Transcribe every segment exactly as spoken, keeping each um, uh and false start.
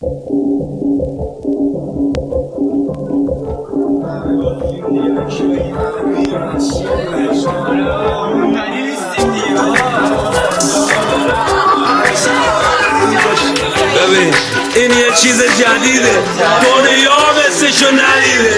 ببین این یه چیز جدیده، دنیا مثلشو ندیده.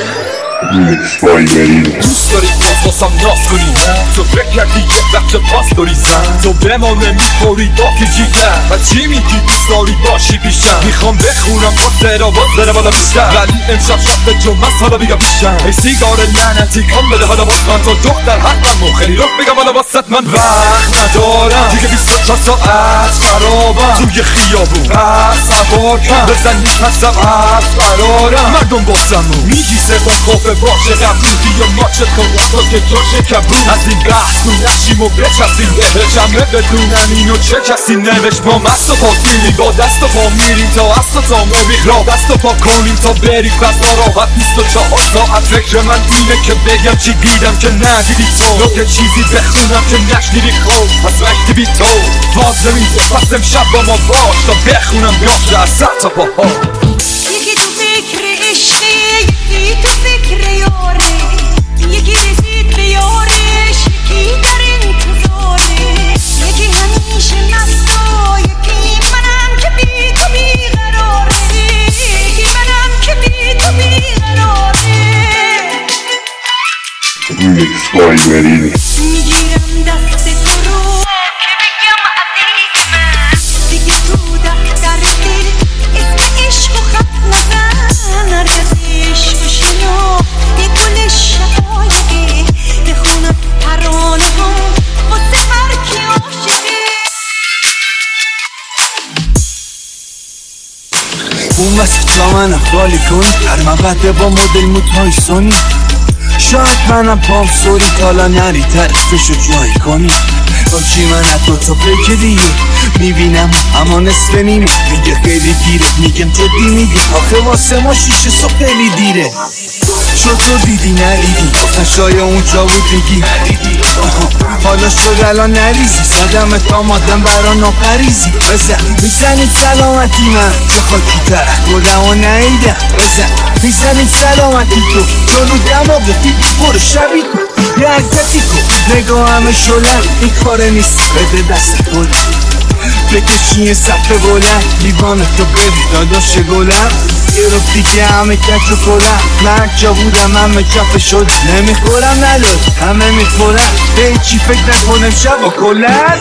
دوست داری باز باسم ناز کنی، تو فکر کردی یه وقت پاس داری زن، تو به ما نمیخوری با که جیگر و چی میگی دوست داری باشی پیشم. میخوام بخونم با سرا باز بره بالا بیشتر، ولی امشب شب جمعه حالا بگم پیشم. ای سیگار لعنتی کن بده حالا باز من تو دختر حقم و خیلی رخ بگم حالا باست من وقت ندارم دیگه. بیست و چهار ساعت خرابم توی خیابون بس سوار کن بزن میپسم از قرارم. مردم باسم و میگی سوان خوفه باشه قبول یا ماچت کن تو که جاشه کبول. از این بحث تو نشیم و بچسیم به جمعه بدونم اینو چه کسی نوشت. ما مست و پاکیلی با دست و پا میریم تا اصلا تا موبیق را دست و پا کنیم تا بریم فضا راحت. بیست و چهار ساعت فکر من اینه که بگم چی دیدم که ندیدی تو، که چیزی بخونم که نشنیدی خوب پس وقتی بی تو باز نمید. پس امشب با ما باش تا بخونم باشه از سر تا پاها. یکی تو فکر عشقه، یکی تو فکر یاره، یکی رسید به یارش، یکی در انتظاره، یکی همیشه مستا، یکی منم که بی تو بیقراره، یکی منم که بی تو بیقراره. میگیرم دست تو رو که بگم عزیز من، دیگه تو دفتر دل اسم عشق و خط نزن. هرگز عشق و شنا یه گل شقایقه، بخونم ترانه هم واسه هر کی عاشقه. اون وسط جا منم خالی کنی، هر مقطع با مدل موتای سونی. شاید منم پام سوری تالا نری طرفشو جایی کنی. با چی من حتی تو پیک دیگه میبینم اما نصف نیمه. میگه خیلی دیره، میگم جدی میگه آخه واسه ما شیشه صبح خیلی دیره. شد تو دیدی نریدی، گفتن شاید اونجا بود بگی ندیدی. حالا شد الان نریزی، صدمت آمادم برا ناپریزی. بزن میزنید سلامتی من چه خاکی تر گلم و نهیدم. بزن میزنید سلامتی تو جلو دماغ دیدی برو شبی کن یه عکسی کن. نگاه همه شلم این کاره نیست بده دست گلم، بکشی یه صفحه بلند لیوان تو ببین داداش گلم. یه رو دیگه همه کچ و کلم، من جا بودم همه کف شد. نمیخورم نداد همه میخورم، به این چی فکر نکنم شب و کلم.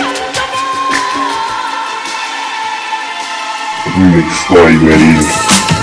Mixed by Marine.